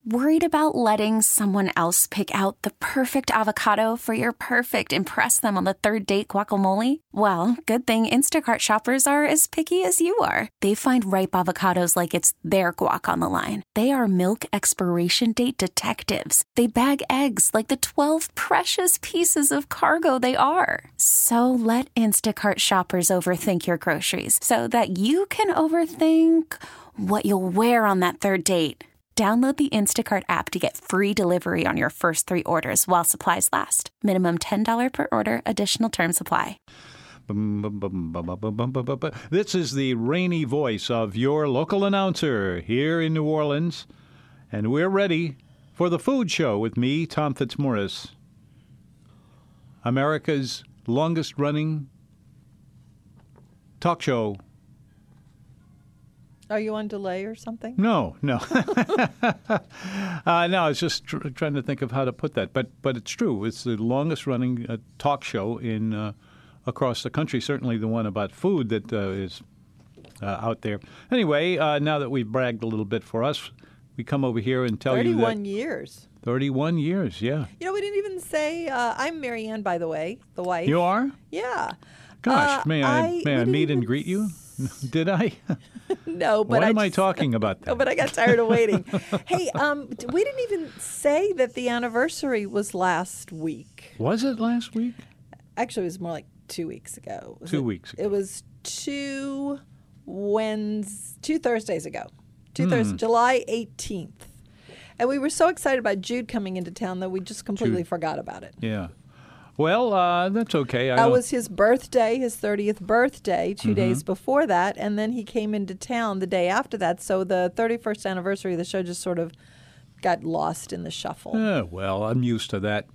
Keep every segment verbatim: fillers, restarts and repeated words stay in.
Worried about letting someone else pick out the perfect avocado for your perfect impress them on the third date guacamole? Well, good thing Instacart shoppers are as picky as you are. They find ripe avocados like it's their guac on the line. They are milk expiration date detectives. They bag eggs like the twelve precious pieces of cargo they are. So let Instacart shoppers overthink your groceries so that you can overthink what you'll wear on that third date. Download the Instacart app to get free delivery on your first three orders while supplies last. Minimum ten dollars per order. Additional terms apply. This is the rainy voice of your local announcer here in New Orleans, and we're ready for the food show with me, Tom Fitzmaurice. America's longest-running talk show. Are you on delay or something? No, no. uh, no, I was just tr- trying to think of how to put that. But but it's true. It's the longest-running uh, talk show in uh, across the country, certainly the one about food that uh, is uh, out there. Anyway, uh, now that we've bragged a little bit for us, we come over here and tell you that... thirty-one years. thirty-one years, yeah. You know, we didn't even say... Uh, I'm Mary Ann, by the way, the wife. You are? Yeah. Gosh, uh, may I, I may I meet and even... greet you? Did I? No, but Why I am just, I talking about that? No, but I got tired of waiting. Hey, um, we didn't even say that the anniversary was last week. Was it last week? Actually, it was more like two weeks ago. Was two it, weeks ago. It was two Wednesdays, two Thursdays ago. Two Hmm. Thursdays, July eighteenth. And we were so excited about Jude coming into town that we just completely Jude. forgot about it. Yeah. Well, uh, that's okay. I That don't... was his birthday, his thirtieth birthday, two Mm-hmm. days before that, and then he came into town the day after that. So the thirty-first anniversary of the show just sort of got lost in the shuffle. Uh, well, I'm used to that.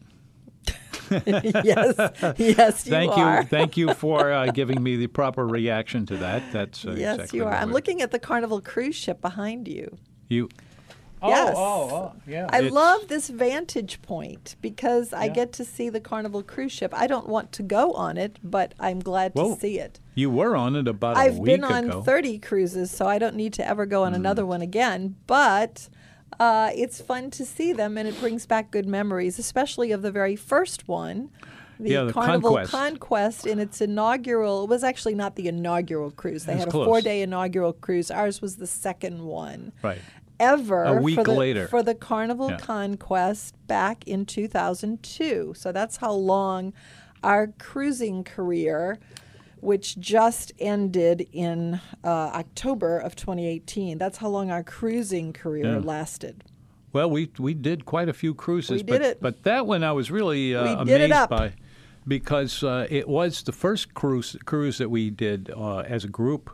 yes, yes, you thank are. you, thank you for uh, giving me the proper reaction to that. That's uh, yes, exactly you are. the I'm word. looking at the Carnival cruise ship behind you. You. Yes. Oh, oh, oh, yeah. I It's- love this vantage point because I Yeah. get to see the Carnival cruise ship. I don't want to go on it, but I'm glad Whoa. to see it. You were on it about a I've week been on ago. thirty cruises, so I don't need to ever go on Mm. another one again. But uh, it's fun to see them, and it brings back good memories, especially of the very first one. The Yeah, the Carnival Conquest. Conquest in its inaugural, it was actually not the inaugural cruise. They It was had a close. four-day inaugural cruise. Ours was the second one. Right. Ever A week for the, later. for the Carnival Yeah. Conquest back in two thousand two. So that's how long our cruising career, which just ended in uh, October of twenty eighteen, that's how long our cruising career Yeah. lasted. Well, we we did quite a few cruises. We did but, it. But that one I was really uh, We amazed did it up. by because uh, it was the first cruise cruise that we did uh, as a group.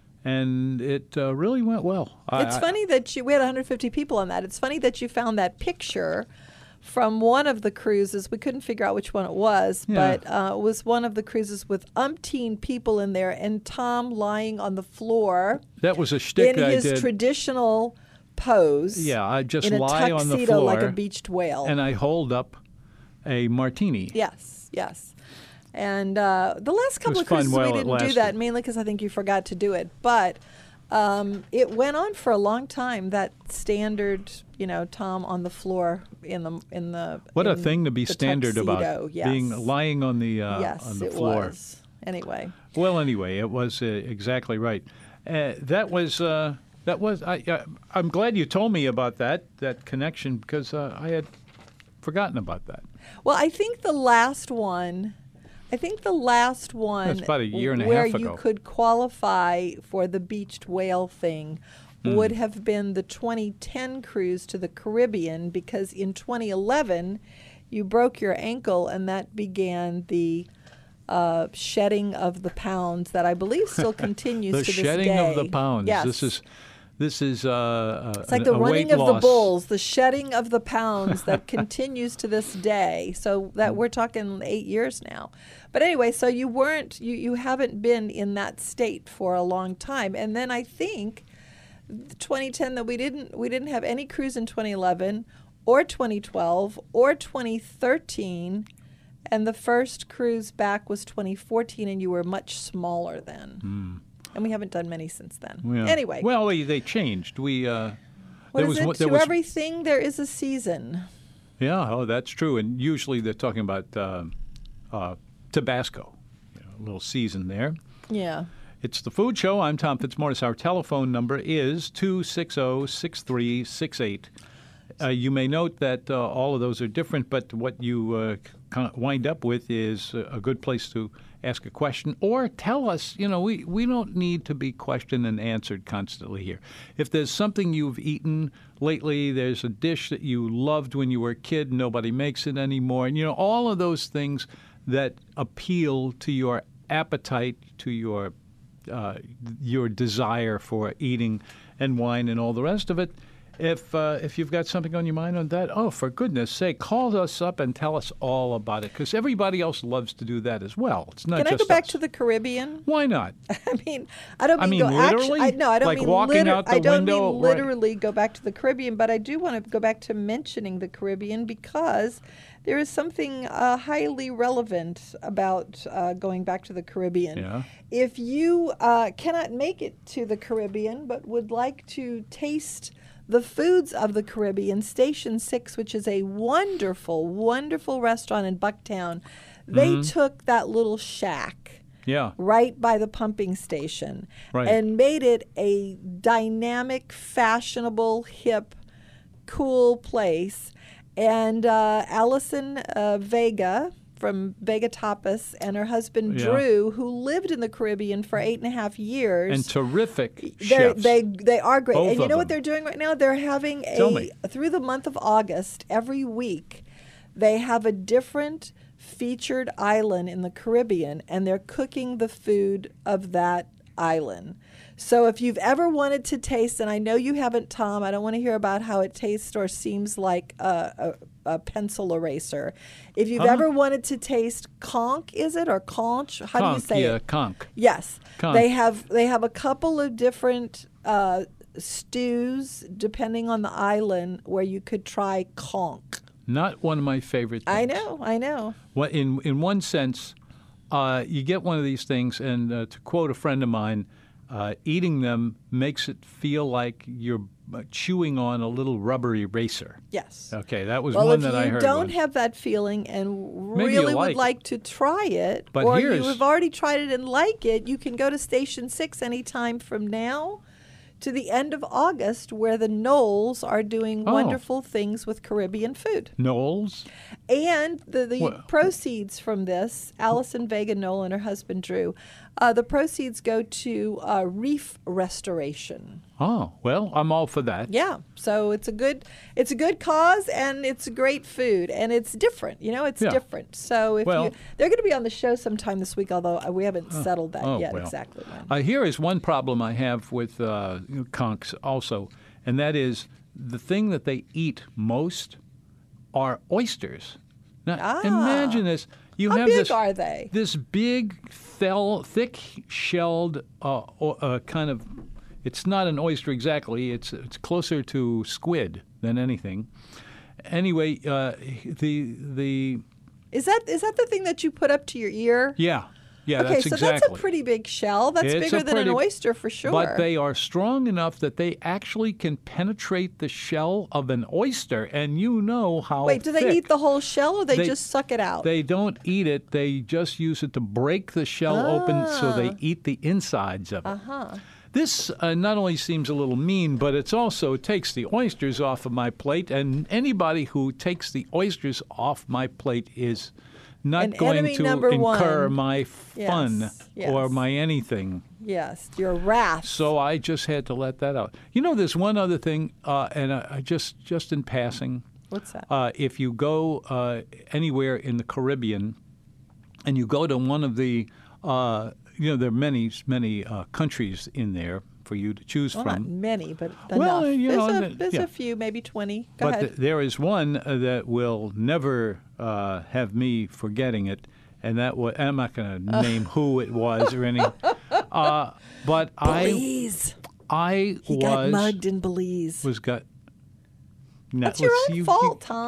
And it uh, really went well. It's I, funny that you, we had one hundred fifty people on that. It's funny that you found that picture from one of the cruises. We couldn't figure out which one it was, Yeah. but uh, it was one of the cruises with umpteen people in there and Tom lying on the floor That was a shtick in I his did. traditional pose. Yeah, I just in a lie on the tuxedo floor like a beached whale. and I hold up a martini. Yes, yes. And uh, the last couple was of cruises fun we while it didn't do lasted. that, mainly because I think you forgot to do it. But um, it went on for a long time. That standard, you know, Tom on the floor in the in the. What a in thing to be the standard about, tuxedo. Yes. being lying on the uh, yes, on the it floor. was. Anyway. Well, anyway, it was uh, exactly right. Uh, that was uh, that was. I, uh, I'm glad you told me about that that connection because uh, I had forgotten about that. Well, I think the last one, I think the last one That's about a year and a where half ago. you could qualify for the beached whale thing Hmm. would have been the twenty ten cruise to the Caribbean, because in twenty eleven you broke your ankle and that began the uh, shedding of the pounds that I believe still continues the to this day. shedding of the pounds. Yes. This is this is uh, It's like a, the a running weight of the loss. bulls, the shedding of the pounds that continues to this day. So that we're talking eight years now. But anyway, so you weren't, you, you haven't been in that state for a long time. And then I think twenty ten that we didn't, we didn't have any cruise in twenty eleven or twenty twelve or twenty thirteen. And the first cruise back was twenty fourteen, and you were much smaller then. Mm. And we haven't done many since then. Yeah. Anyway. Well, they, they changed. We uh, What there is was it? one- there To was- everything there is a season. Yeah, oh, that's true. And usually they're talking about uh, uh, Tabasco, you know, a little season there. Yeah. It's the Food Show. I'm Tom Fitzmaurice. Our telephone number is two six zero, six three six eight. Uh, you may note that uh, all of those are different, but what you uh, kind of wind up with is a good place to ask a question or tell us. You know, we, we don't need to be questioned and answered constantly here. If there's something you've eaten lately, there's a dish that you loved when you were a kid, nobody makes it anymore, and, you know, all of those things that appeal to your appetite, to your uh, your desire for eating and wine and all the rest of it. If uh, if you've got something on your mind on that, oh, for goodness sake, call us up and tell us all about it, because everybody else loves to do that as well. It's not Can I just go back us. to the Caribbean? Why not? I mean, I don't I mean, mean, go literally? Actually, I, no, I don't Like mean walking liter- out the I don't window, mean right. literally go back to the Caribbean, but I do want to go back to mentioning the Caribbean because there is something uh, highly relevant about uh, going back to the Caribbean. Yeah. If you uh, cannot make it to the Caribbean but would like to taste the foods of the Caribbean, Station Six, which is a wonderful, wonderful restaurant in Bucktown, they Mm-hmm. took that little shack Yeah. right by the pumping station Right. and made it a dynamic, fashionable, hip, cool place. And uh, Allison uh, Vega from Vega Tapas and her husband Yeah. Drew, who lived in the Caribbean for eight and a half years. And terrific They're, chefs. they they are great. Both and you of know them. what they're doing right now? They're having Tell a me. through the month of August, every week, they have a different featured island in the Caribbean, and they're cooking the food of that island. So if you've ever wanted to taste, and I know you haven't, Tom, I don't want to hear about how it tastes or seems like a, a, a pencil eraser. If you've Huh? ever wanted to taste conch, is it, or conch? How do you Conch, say yeah, it? conch. Yes, Conch. they have they have a couple of different uh, stews depending on the island where you could try conch. Not one of my favorite things. I know, I know. Well, in in one sense, uh, you get one of these things, and uh, to quote a friend of mine, uh, eating them makes it feel like you're uh, chewing on a little rubber eraser. Yes. Okay, that was Well, one if that you I heard. don't once. have that feeling and Maybe you really like would it. like to try it, But or you here's- have already tried it and like it, you can go to Station Six anytime from now to the end of August, where the Knowles are doing Oh. wonderful things with Caribbean food. Knowles. And the, the Well- proceeds from this, Allison Vega Knoll and her husband Drew, uh, the proceeds go to uh, reef restoration. Oh, well, I'm all for that. Yeah, so it's a good it's a good cause, and it's great food, and it's different. You know, it's Yeah. different. So if Well- you, they're going to be on the show sometime this week, although uh, we haven't settled that oh, yet well. exactly when. Uh, here is one problem I have with uh, conchs also, and that is the thing that they eat most are oysters. Now, Ah. imagine this. You How have big this, are they? This big, fell, thick-shelled uh, o- uh, kind of. It's not an oyster exactly. It's it's closer to squid than anything. Anyway, uh, the the Is that is that the thing that you put up to your ear? yeah yeah okay, that's so exactly. that's a pretty big shell. That's It's bigger a than an pretty- oyster for sure. But they are strong enough that they actually can penetrate the shell of an oyster, and you know how. Wait, do they thick. eat the whole shell, or they, They- just suck it out? They don't eat it. They just use it to break the shell open, so they eat the insides of it. Uh-huh. This uh, not only seems a little mean, but it's also takes the oysters off of my plate, and anybody who takes the oysters off my plate is not An going enemy to number incur one. my fun Yes, or yes. my anything. Yes, your wrath. So I just had to let that out. You know, there's one other thing, uh, and I, I just just in passing. What's that? Uh, if you go uh, anywhere in the Caribbean, and you go to one of the, uh, you know, there are many many uh, countries in there for you to choose Well, not from. many, but Well, enough. you there's know, a, the- there's yeah. a few, maybe twenty. Go But ahead. th- there is one uh, that will never uh, have me forgetting it, and that was, I'm not going to name who it was or any. Uh, but I Belize. I He was got mugged in Belize. was got. No, That's your let's- own you- fault, you- Tom.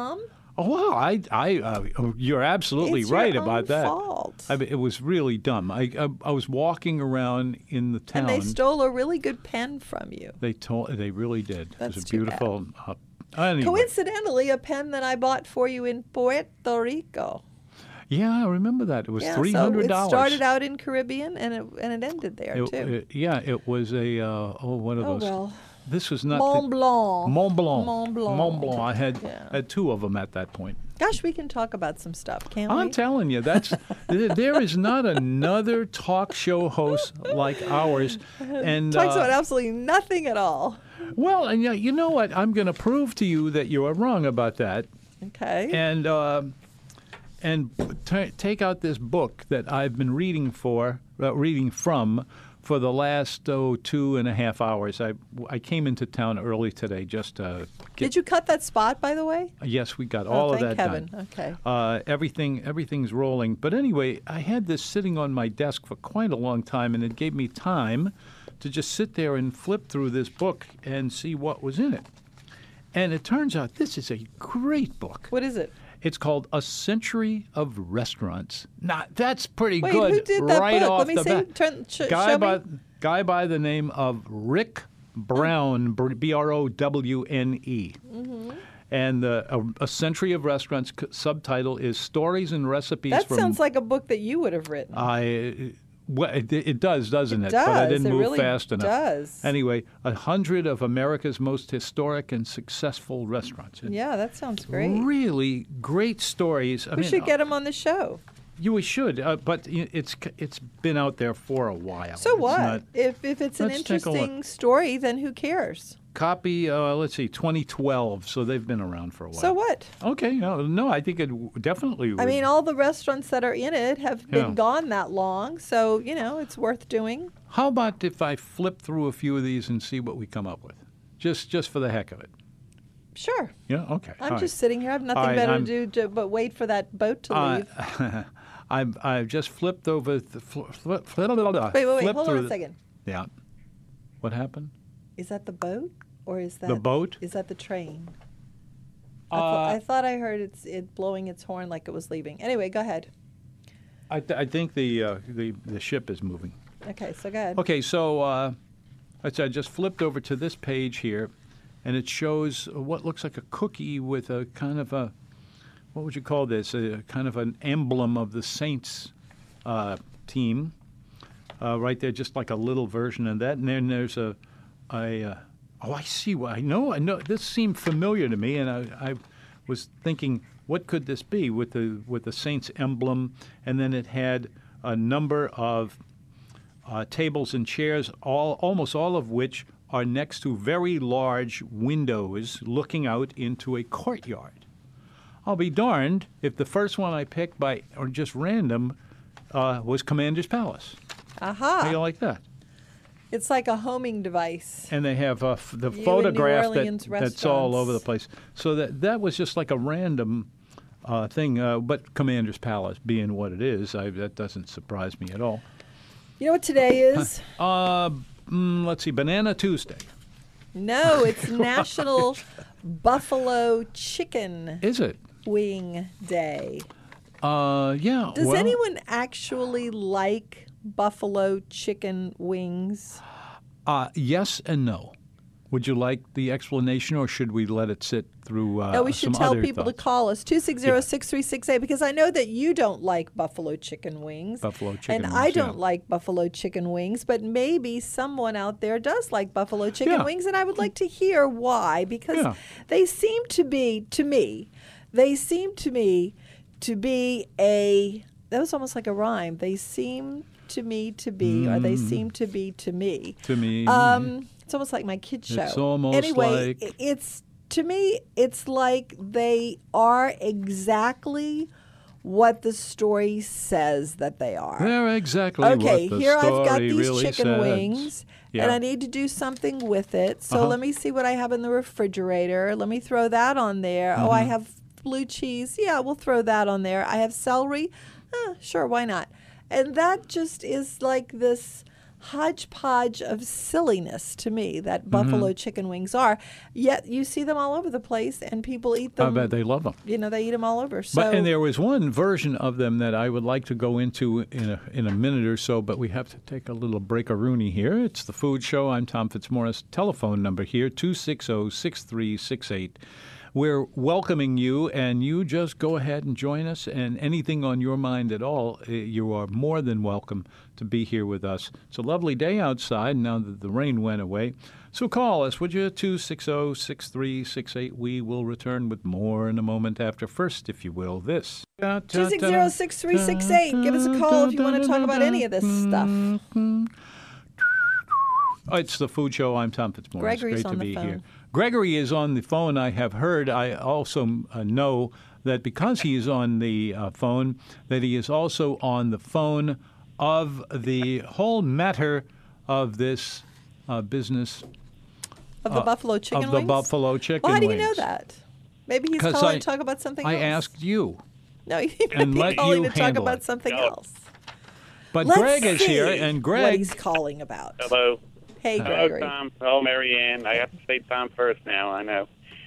Oh, well, I, I, uh, you're absolutely It's right your about own that. fault. I mean, it was really dumb. I, I, I was walking around in the town. And they stole a really good pen from you. They told. They really did. That's it was a too bad. beautiful. Uh, anyway. Coincidentally, a pen that I bought for you in Puerto Rico. Yeah, I remember that. It was Yeah, three hundred so it dollars. started out in Caribbean and it and it ended there It- too. it- yeah, it was a uh, oh one of Oh, those. well. This was not Mont the, Blanc. Mont Blanc. Mont Blanc. Mont Blanc. I had Yeah. had two of them at that point. Gosh, we can talk about some stuff, can't I'm we? telling you, that's th- there is not another talk show host like ours. And Talks uh, about absolutely nothing at all. well, and yeah, you know what? I'm going to prove to you that you are wrong about that. Okay. And uh, and t- take out this book that I've been reading for, uh, reading from, for the last oh two and a half hours. I I came into town early today just to get. Did you cut that spot, by the way? Yes, we got Oh, all of thank that heaven. done. Okay. Uh, everything everything's rolling. But anyway, I had this sitting on my desk for quite a long time, and it gave me time to just sit there and flip through this book and see what was in it. And it turns out this is a great book. What is it? It's called A Century of Restaurants. Now, that's pretty Wait, good who did that right book? off Let me the see. bat. Turn, sh- guy show by me. guy by the name of Rick Brown, B R O W N E. Mm-hmm. And uh, a, a Century of Restaurants c- subtitle is Stories and Recipes That from. sounds like a book that you would have written. I. Well, it, it does, doesn't it? It But I does. didn't It move really fast enough. does. Anyway, a hundred of America's most historic and successful restaurants. And Yeah, that sounds great. Really great stories. I We mean, should get him on the show. You we should, uh, but y- it's c- it's been out there for a while. So It's what? not- if if it's an Let's take a look. interesting story, then who cares? copy, uh, let's see, twenty twelve. So they've been around for a while. So what? Okay, no, no, I think it w- definitely. I would- mean, all the restaurants that are in it have been Yeah. gone that long, so you know it's worth doing. How about if I flip through a few of these and see what we come up with, just just for the heck of it? Sure. Yeah. Okay. I'm all just sitting here. I have nothing All right, better I'm- to do to, but wait for that boat to right. leave. Uh, I've I've just flipped over. The, fl- fl- fl- wait, wait, wait. flipped Hold through on a the- second. Yeah. What happened? Is that the boat, or is that The boat? Is that the train? I, Uh, thought, I thought I heard it's it blowing its horn like it was leaving. Anyway, go ahead. I, th- I think the uh, the the ship is moving. Okay, so go ahead. Okay, so uh, I said I just flipped over to this page here, and it shows what looks like a cookie with a kind of a, what would you call this? A kind of an emblem of the Saints uh, team, uh, right there, just like a little version of that. And then there's a, a uh, oh, I see. Well, I know, I know. This seemed familiar to me, and I, I was thinking, what could this be with the with the Saints emblem? And then it had a number of Uh, tables and chairs, all almost all of which are next to very large windows looking out into a courtyard. I'll be darned if the first one I picked by or just random uh, was Commander's Palace. How do you Aha! like that? It's like a homing device. And they have uh, f- the You in photograph New Orleans that, that's all over the restaurants. place. So that that was just like a random uh, thing. Uh, but Commander's Palace, being what it is, I, that doesn't surprise me at all. You know what today is? Uh, mm, let's see, Banana Tuesday. No, it's National Buffalo Chicken Is it? Wing Day. Uh, yeah. Does well, anyone actually like buffalo chicken wings? Uh, yes and no. Would you like the explanation, or should we let it sit through uh, No, we should some tell other people thoughts? to call us two six zero, six three six eight because I know that you don't like buffalo chicken wings. Buffalo chicken And wings, I don't yeah. like buffalo chicken wings, but maybe someone out there does like buffalo chicken Yeah. wings, and I would like to hear why because Yeah. they seem to be, to me, they seem to me to be a, that was almost like a rhyme. They seem to me to be, or they seem to be to me. To me, Um, it's almost like my kids' show. It's almost anyway, like- i- it's to me, it's like they are exactly what the story says that they are. they're exactly Okay, what the here story I've got these really chicken says. wings, Yeah. and I need to do something with it. So Uh-huh. let me see what I have in the refrigerator. Let me throw that on there. Oh, I Mm-hmm. have blue cheese. Yeah, we'll throw that on there. I have celery. Eh, sure, why not? And that just is like this hodgepodge of silliness to me that buffalo Mm-hmm. chicken wings are. Yet you see them all over the place, and people eat them. I bet they love them. You know, they eat them all over. So, But and there was one version of them that I would like to go into in a in a minute or so, but we have to take a little break-a-rooney here. It's the Food Show. I'm Tom Fitzmaurice. Telephone number here, two six zero, six three six eight. We're welcoming you, and you just go ahead and join us. And anything on your mind at all, eh, you are more than welcome to be here with us. It's a lovely day outside now that the rain went away. So call us, would you? two six zero, six three six eight. We will return with more in a moment after. First, if you will, this. two six zero, six three six eight. Give us a call if you want to talk about any of this stuff. Oh, it's the Food Show. I'm Tom Fitzmaurice. Gregory's Great on to the be phone. here. Gregory is on the phone. I have heard. I also uh, know that because he is on the uh, phone, that he is also on the phone of the whole matter of this uh, business Of the uh, buffalo chicken of wings? the buffalo chicken Well, how do you wings. know that? Maybe he's 'Cause calling I- to talk about something I else. asked you. No, he might and be let calling you to talk handle about it. something No. else. But Let's Greg is see here, and what Greg. he's calling about. Hello. Hey, Hello, Gregory. Tom. Hello, Mary Ann. I have to say Tom first now. I know.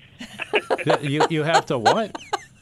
you you have to what?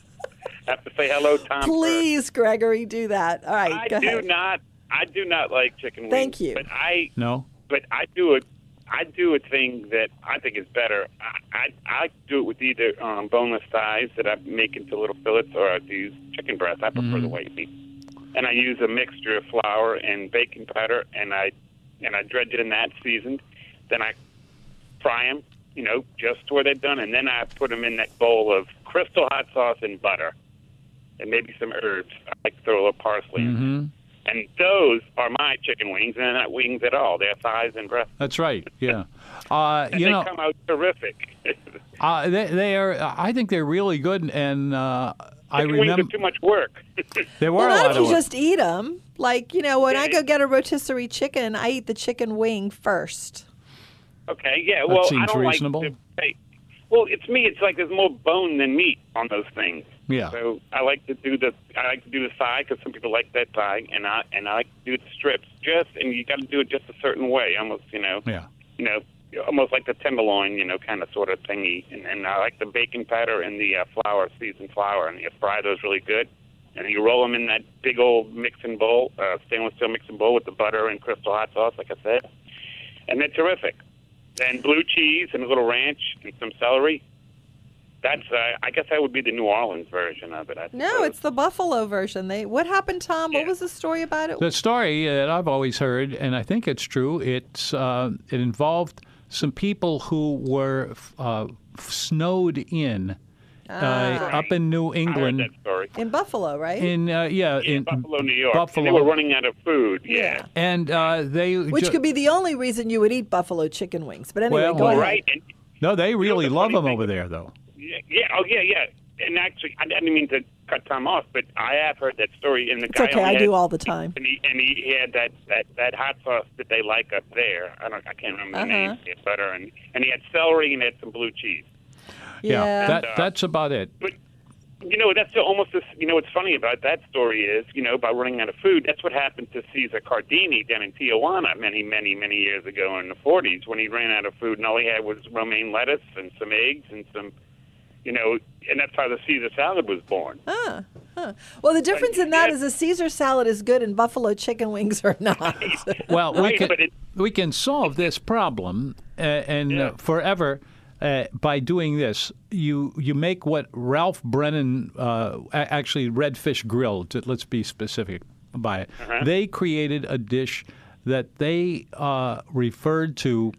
I have to say hello, Tom. Please, Gregory, do that. All right, First. go I do ahead. not. I do not like chicken wings. Thank you. But I. No. But I do it. I do a thing that I think is better. I I, I do it with either um, boneless thighs that I make into little fillets, or I use chicken breast. I prefer the white meat, and I use a mixture of flour and baking powder, and I and I dredge it in that seasoned. Then I fry them, you know, just where they're done, and then I put them in that bowl of Crystal hot sauce and butter, and maybe some herbs. I like to throw a little parsley in. Mm-hmm. And those are my chicken wings, and they're not wings at all. They're thighs and breast. That's right. Yeah. Uh, And you they know. come out terrific. Uh, they, they are. I think they're really good, and uh, I Chicken wings remember are too much work. there were Well, a not lot if of you just eat them. Like, you know, when I Yeah. go get a rotisserie chicken, I eat the chicken wing first. Okay, yeah. Well, I seems don't reasonable. like to pay. Well, it's me. It's like there's more bone than meat on those things. Yeah. So I like to do the I like to do the thigh because some people like that thigh, and I and I like to do the strips. Just and you got to do it just a certain way, almost you know, Yeah. you know, almost like the tenderloin, you know, kind of sort of thingy. And, and I like the baking powder and the uh, flour, seasoned flour, and you fry those really good. And you roll them in that big old mixing bowl, uh, stainless steel mixing bowl with the butter and Crystal hot sauce, like I said, and they're terrific. And blue cheese and a little ranch and some celery. That's, uh, I guess, that would be the New Orleans version of it. I No, suppose. it's the buffalo version. They. What happened, Tom? What Yeah. was the story about it? The story that I've always heard, and I think it's true, it's uh, it involved some people who were uh, snowed in uh, Ah. up in New I heard England. that story. In Buffalo, right? In uh, yeah, In in Buffalo, New York. Buffalo, And they were running out of food. Yeah. Yeah. and uh, they Which ju- could be the only reason you would eat buffalo chicken wings. But anyway, Well, go well, ahead. Right. And, no, they really the love funny them thing over is- there, though. yeah, yeah. Oh, yeah, yeah. And actually, I didn't mean to cut Tom off, but I have heard that story. And the It's guy okay. only I had, do all the time. And he, and he had that, that, that hot sauce that they like up there. I don't. I can't remember Uh-huh. the name. He had butter and and he had celery and he had some blue cheese. Yeah. that uh, that's about it. But you know, that's still almost this. You know, what's funny about that story is, you know, about running out of food. That's what happened to Cesar Cardini down in Tijuana many, many, many years ago in the forties when he ran out of food and all he had was romaine lettuce and some eggs and some, you know, and that's how the Caesar salad was born. Huh, huh. Well, the difference in that yeah. is a Caesar salad is good and buffalo chicken wings are not. Well, we Right, can but it- we can solve this problem uh, and Yeah. uh, forever uh, by doing this. You you make what Ralph Brennan uh, a- actually Redfish Grill. To, let's be specific by it. Uh-huh. They created a dish that they uh, referred to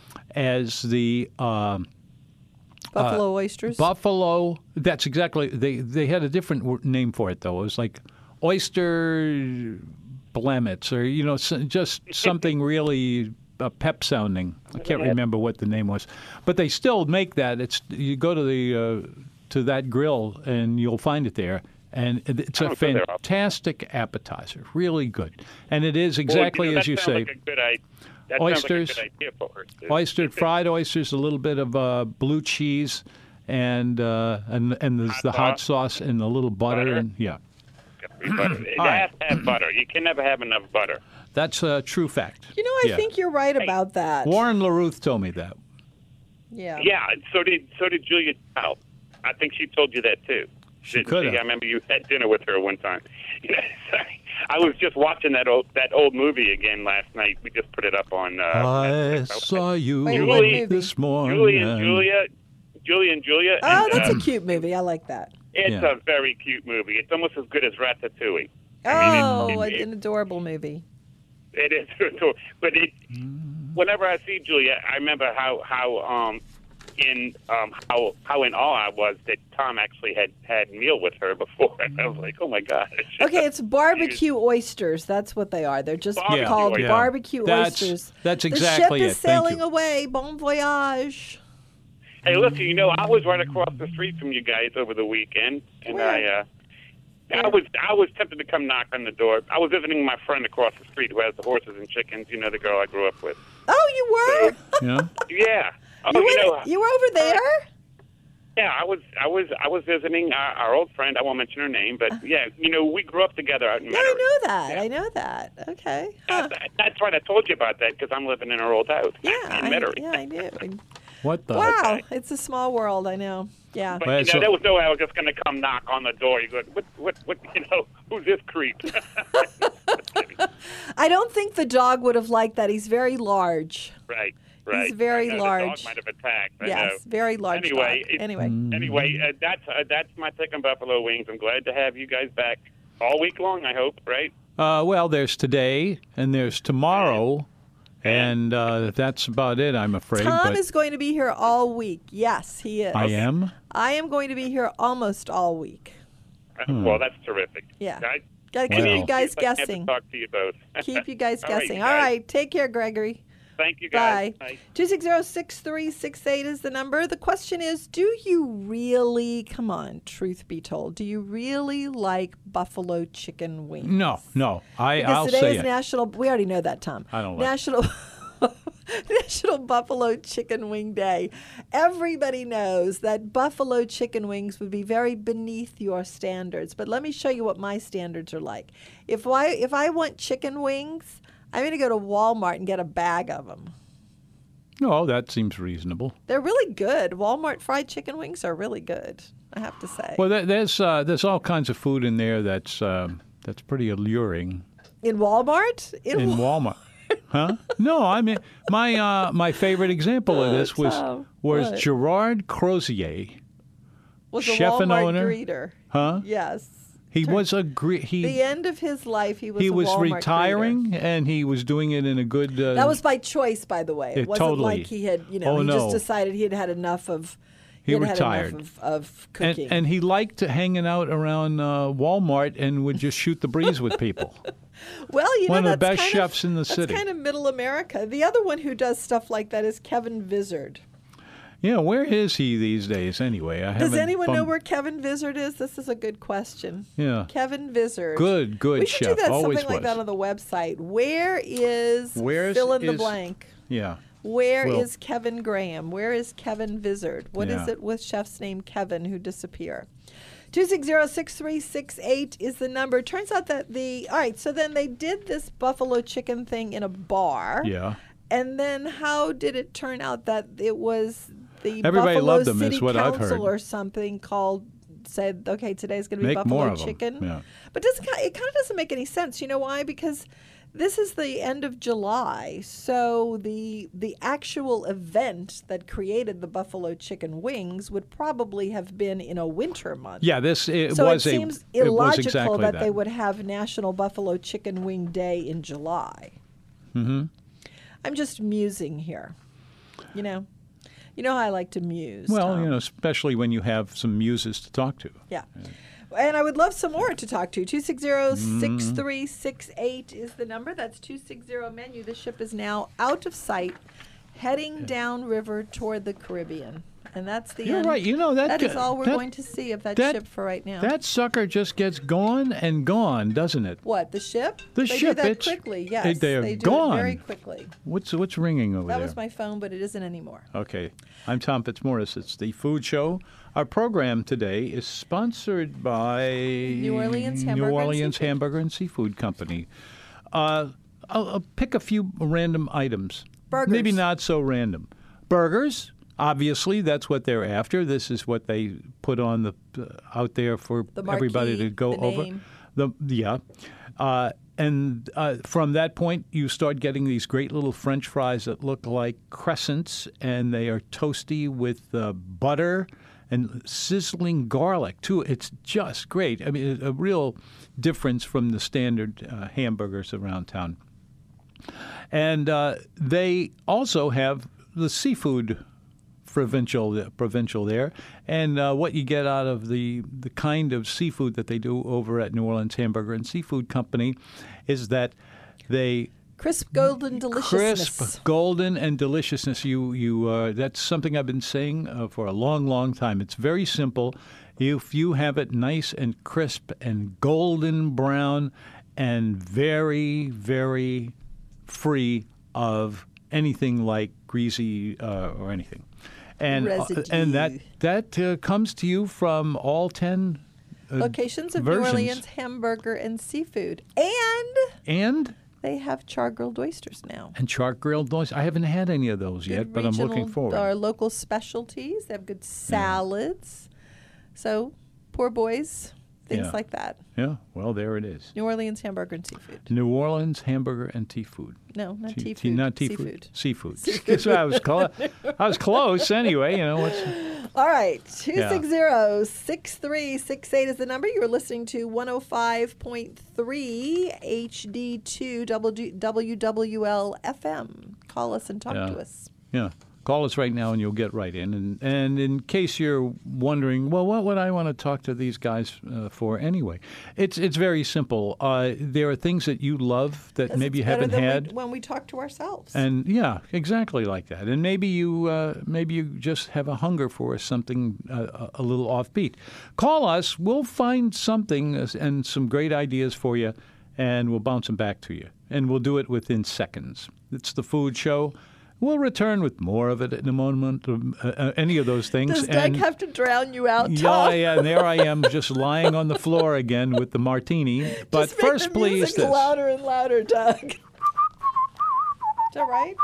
as the. Um, Buffalo oysters. Buffalo. That's exactly. They they had a different w- name for it though. It was like oyster blemets, or you know, s- just something really uh, pep sounding. I can't remember what the name was, but they still make that. It's you go to the uh, to that grill and you'll find it there. And it- it's a I'll go there. fantastic appetizer, really good. And it is exactly Well, you know, as you that say. sounds like a good idea. That Oysters. sounds like a good idea for us. too. Oyster, fried oysters, a little bit of uh, blue cheese, and uh, and and there's Hot the hot sauce. sauce and a little butter, Butter. and yeah, country, but it All right. has to have butter. You can never have enough butter. That's a true fact. You know, I Yeah. think you're right about that. Warren LaRuth told me that. Yeah. Yeah, and so did so did Julia Child. I think she told you that too. She Didn't could have. I remember you had dinner with her one time. I was just watching that old that old movie again last night. We just put it up on. Uh, I Netflix. saw you Wait, what movie? this morning. Julie and Julia, Julie and Julia. Oh, and, that's uh, a cute movie. I like that. It's Yeah. a very cute movie. It's almost as good as Ratatouille. Oh, it- it- an adorable movie. It is, but it. Whenever I see Julia, I remember how how um in um how how in awe I was that Tom actually had had meal with her before. And I was like, oh my gosh. Okay, it's barbecue oysters. That's what they are. They're just Barbecue called oysters. barbecue That's- oysters. that's exactly The it. ship is Thank sailing you. away. Bon voyage. Hey, listen, you know, I was right across the street from you guys over the weekend, and Where? I uh, I was I was tempted to come knock on the door. I was visiting my friend across the street who has the horses and chickens. You know, the girl I grew up with. Oh, you were? Yeah. Yeah. Oh, you, you went, know, you were over there? yeah. I was I was I was visiting our, our old friend. I won't mention her name, but yeah, you know, we grew up together out in Yeah, Metairie. I know that. I know that. Okay. Huh. That's, that's right. I told you about that because I'm living in her old house Yeah, in I, Metairie. yeah, I do. What the? Wow, it's a small world. I know. Yeah. But Well, you know, so- there was no way I was just going to come knock on the door. You go, what, what, what? You know, who's this creep? I don't think the dog would have liked that. He's very large. right, right. very I know, large. The dog might have attacked. I Yes, know. very large Anyway, dog. it- Anyway. Anyway, uh, that's uh, that's my take on Buffalo Wings. I'm glad to have you guys back all week long. I hope, right? Uh, well, there's today and there's tomorrow, and uh, that's about it, I'm afraid. Tom but is going to be here all week. Yes, he is. I am. I am going to be here almost all week. Uh, Well, that's terrific. Yeah. I, Got to keep Well. you guys I can't guessing. Talk to you both. Keep you guys All right, guessing. you All guys. right. Take care, Gregory. Thank you, guys. Bye. two six zero, six three six eight is the number. The question is, do you really, come on, truth be told, do you really like buffalo chicken wings? No, no. I, Because I'll today say is it. National, we already know that, Tom. I don't like it. National National Buffalo Chicken Wing Day. Everybody knows that buffalo chicken wings would be very beneath your standards. But let me show you what my standards are like. If I if I want chicken wings, I'm going to go to Walmart and get a bag of them. No, that seems reasonable. They're really good. Walmart fried chicken wings are really good, I have to say. Well, there, there's uh, there's all kinds of food in there that's um, that's pretty alluring In Walmart? in Wa- Walmart. Huh? No, I mean my uh, my favorite example of this was Tom, was what? Gerard Crozier. was a chef and Walmart owner? greeter. Huh? Yes. He was a gre- he The end of his life, he was he a was Walmart retiring greeter. and he was doing it in a good. Uh, That was by choice, by the way. It Yeah, wasn't totally. like he had, you know, Oh, he no. just decided he had had enough of. He had retired. Had enough of, of and, cooking. and he liked hanging out around uh, Walmart and would just shoot the breeze with people. well, you one know, of the that's best kind chefs in the that's city. kind of middle America. The other one who does stuff like that is Kevin Vizard. Yeah, where is he these days anyway? I Does haven't anyone know bumped- where Kevin Vizard is? This is a good question. Yeah. Kevin Vizard. Good, good we should chef. do that Always something like was. that on the website. Where is Where's fill in the is- blank? Yeah. Where is Well- Kevin Graham? Where is Kevin Vizard? What is Yeah. it with chefs named Kevin who disappear? two six zero, six three six eight is the number. Turns out that the, all right, so then they did this buffalo chicken thing in a bar. Yeah. And then how did it turn out that it was the Everybody Buffalo loved them, City is what I've Council heard. or something called, said, okay, today's going to be Make buffalo more of 'em, chicken. yeah. But does, it kind of doesn't make any sense. You know why? Because this is the end of July, so the the actual event that created the buffalo chicken wings would probably have been in a winter month. Yeah, this it So it was a seems it was illogical exactly that, that. they would have National Buffalo Chicken Wing Day in July. Mm-hmm. I'm just musing here. You know, you know how I like to muse. Well, Tom. you know, especially when you have some muses to talk to. Yeah. And I would love some more to talk to. two six zero, six three six eight is the number. That's two six zero menu. The ship is now out of sight, heading downriver toward the Caribbean. And that's the You're end. right. You know, that that is ju- all we're that- going to see of that, that- ship for right now. That sucker just gets gone and gone, doesn't it? What, the ship? The they ship, do that it's- quickly, they- yes. they are do gone. it very quickly. What's what's ringing over That there? was my phone, but it isn't anymore. Okay. I'm Tom Fitzmaurice. It's the Food Show. Our program today is sponsored by New Orleans Hamburger New and Orleans Seafood. Hamburger and Seafood Company. Uh, I'll, I'll pick a few random items. Burgers. Maybe not so random. Burgers. Obviously, that's what they're after. This is what they put on the uh, out there for The everybody marquee, to go the over. name. The yeah, uh, and uh, from that point, you start getting these great little French fries that look like crescents, and they are toasty with uh, butter and sizzling garlic too. It's just great. I mean, a real difference from the standard uh, hamburgers around town. And uh, they also have the seafood provincial provincial there, and uh, what you get out of the the kind of seafood that they do over at New Orleans Hamburger and Seafood Company is that they Crisp, golden deliciousness. crisp, golden, and deliciousness. You you uh, that's something I've been saying uh, for a long, long time. It's very simple. If you have it nice and crisp and golden brown and very, very free of anything like greasy uh, or anything. And uh, Residue. and that that uh, comes to you from all ten uh, Locations of versions. New Orleans Hamburger and Seafood. And and they have char-grilled oysters now. and char grilled noise. I haven't had any of those yet, Good but I'm looking regional- forward. Our local specialties. They have good salads. So, poor boys, things Yeah. like that. Yeah, well, there it is. New Orleans Hamburger and Seafood. New Orleans Hamburger and Tea Food. No, not Tea- tea tea- food. not tea Seafood. food. Seafood. So I was close. I was close anyway. You know what's All right, two six zero, six three six eight is the number. You're listening to one oh five point three H D two W W L F M. Call us and talk Yeah. to us. yeah. Call us right now and you'll get right in. And and in case you're wondering, well, what would I want to talk to these guys uh, for anyway? It's it's very simple. Uh, there are things that you love that 'Cause maybe you it's better haven't than we- had. when we talk to ourselves. And yeah, exactly like that. And maybe you uh, maybe you just have a hunger for something uh, a little offbeat. Call us. We'll find something uh, and some great ideas for you, and we'll bounce them back to you. And we'll do it within seconds. It's the Food Show. We'll return with more of it in a moment. Um, uh, uh, any of those things. Does Doug and have to drown you out, yeah, Tom? yeah, and there I am, just lying on the floor again with the martini. But Just make first, the please, music this. louder and louder, Doug. Is that right?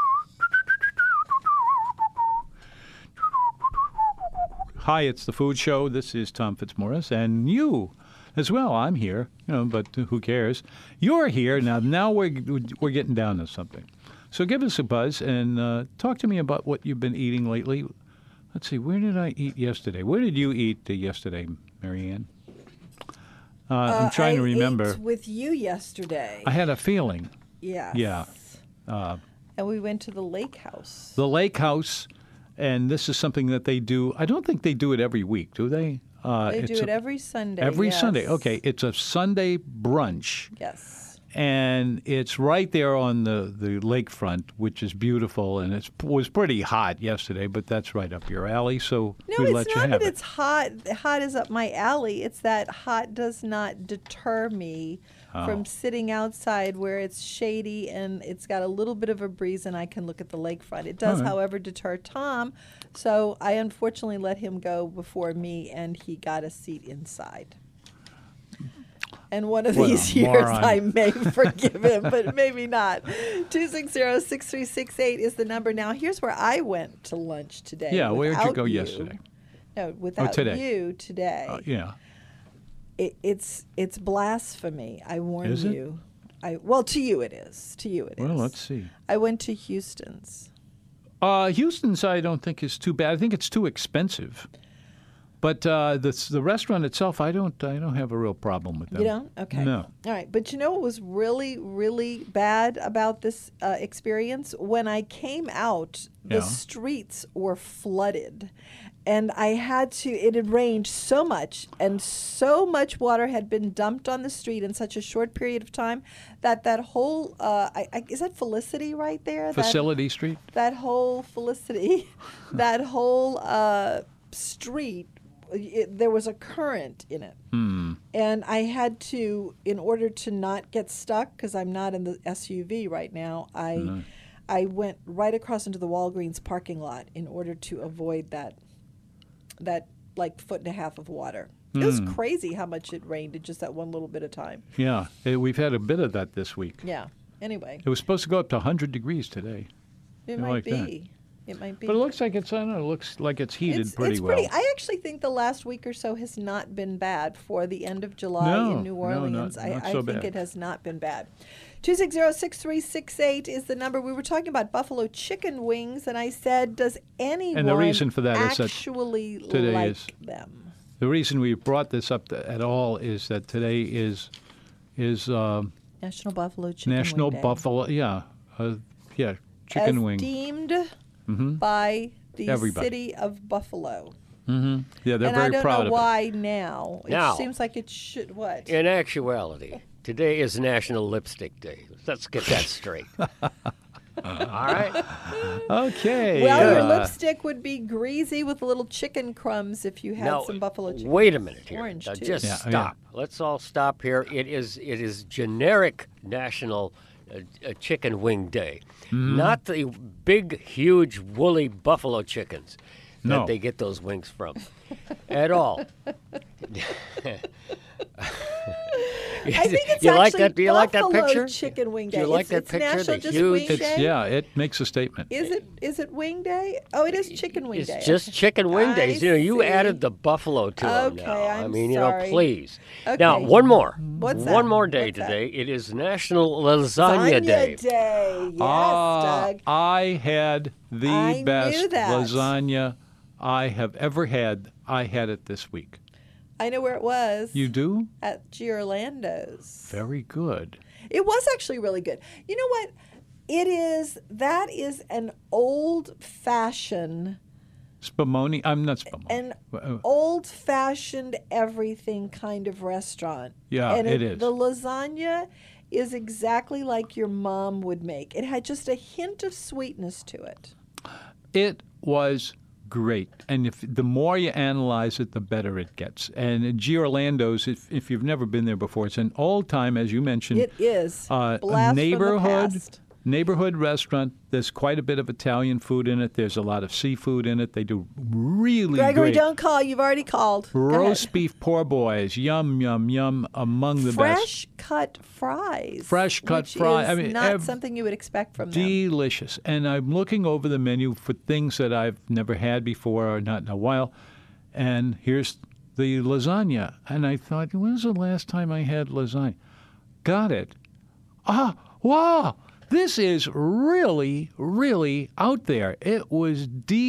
Hi, it's the Food Show. This is Tom Fitzmaurice, and you as well. I'm here, you know, but who cares? You're here now. Now we're we're getting down to something. So give us a buzz and uh, talk to me about what you've been eating lately. Let's see. Where did I eat yesterday? Where did you eat uh, yesterday, Marianne? Uh, I'm trying I to remember. ate with you yesterday. I had a feeling. Yes. Yeah. Uh, And we went to the lake house. the Lake House, and this is something that they do. I don't think they do it every week, do they? Uh, They it's do it a- every Sunday. Every yes. Sunday. Okay, it's a Sunday brunch, Yes. and it's right there on the, the lakefront, which is beautiful, and it was pretty hot yesterday, but that's right up your alley, so No, we it's let you not have that it. it's hot. Hot is up my alley. It's that hot does not deter me Oh. from sitting outside where it's shady and it's got a little bit of a breeze and I can look at the lakefront. It does, All right. however, deter Tom. So I unfortunately let him go before me and he got a seat inside. And one of What a these years moron. I may forgive him, but maybe not. two six zero, six three six eight is the number. Now, here's where I went to lunch today. Yeah, where'd you without go yesterday? No, without today. you today. Uh, yeah. It, it's it's blasphemy. I warn Is it? you. I well, to you it is. To you it is. Well, let's see. I went to Houston's. Uh, Houston's, I don't think is too bad. I think it's too expensive. But uh, the the restaurant itself, I don't I don't have a real problem with them. You don't? Okay. No. All right. But you know what was really, really bad about this uh, experience? When I came out, the Yeah. streets were flooded. and I had to, it had rained so much, and so much water had been dumped on the street in such a short period of time that that whole, uh, I, I, is that Felicity right there? Facility Street? That, that whole Felicity, that whole uh, street, it, there was a current in it. Hmm. And I had to, in order to not get stuck, because I'm not in the S U V right now, I, No. I went right across into the Walgreens parking lot in order to avoid that that like foot and a half of water. It was crazy how much it rained in just that one little bit of time. Yeah, eh, we've had a bit of that this week. Yeah. Anyway, It was supposed to go up to one hundred degrees today. it I might like be. that. It might be. But it looks like it's, I don't know, it looks like it's heated it's, pretty it's well. pretty. I actually think the last week or so has not been bad for the end of July No, in New no, not- Orleans. I, not I so think bad. it has not been bad. two six zero, six three six eight is the number. We were talking about buffalo chicken wings, and I said, does anyone reason for that is that actually today like is- them? The reason we brought this up th- at all is that today is is um, National Buffalo Chicken National Wing Day. Buffalo, yeah, uh, yeah, chicken As wing. deemed Mhm. by the Everybody. city of Buffalo. hmm Yeah, they're and very I don't proud know of why now. It Now- seems like it should, what? In actuality, today is National Lipstick Day. Let's get that straight. All right? it. Okay. Well, your uh, lipstick would be greasy with little chicken crumbs if you had Now, some buffalo chicken. wait a minute here. Orange, Now, too. just Yeah, yeah. stop. Let's all stop here. It is it is generic National uh, uh, Chicken Wing Day, Mm-hmm. not the big, huge, woolly buffalo chickens that No. they get those wings from at all. I think it's you like actually that? Do you like that Buffalo picture? Chicken Wing Day. Do you like it's, that it's picture? National The just huge- Wing It's, Day. yeah, it makes a statement. Is it? Is it Wing Day? Oh, it is Chicken Wing It's Day. just chicken wing I days. You know, you see. added the buffalo to them Okay, now. I I'm mean, you sorry. know, please. Now, Okay. one more. What's one that? more day What's that? today. It is National Lasagna Lasagna Day. Day. Yes, Ah, Doug. I had the I knew best that. lasagna I have ever had. I had it this week. I know where it was. You do? At Giorlando's. Very good. It was actually really good. You know what? It is. That is an old-fashioned, Spumoni? I'm not Spumoni. an Uh, old-fashioned everything kind of restaurant. Yeah, and it is. The lasagna is exactly like your mom would make. It had just a hint of sweetness to it. It was great, and if the more you analyze it, the better it gets. And at Giorlando's, if if you've never been there before, it's an old time, as you mentioned, It is. uh, Blast a neighborhood From the past. neighborhood restaurant. There's quite a bit of Italian food in it. There's a lot of seafood in it. They do really Gregory, great don't call. You've already called. Go ahead. roast beef poor boys. Yum yum yum. Among the best. Fresh cut fries. Fresh cut which fry- Is I mean, not ev- something you would expect from them. Delicious. And I'm looking over the menu for things that I've never had before or not in a while. And here's the lasagna. And I thought, when's the last time I had lasagna? Got it. Ah, wow. This is really, really out there. It was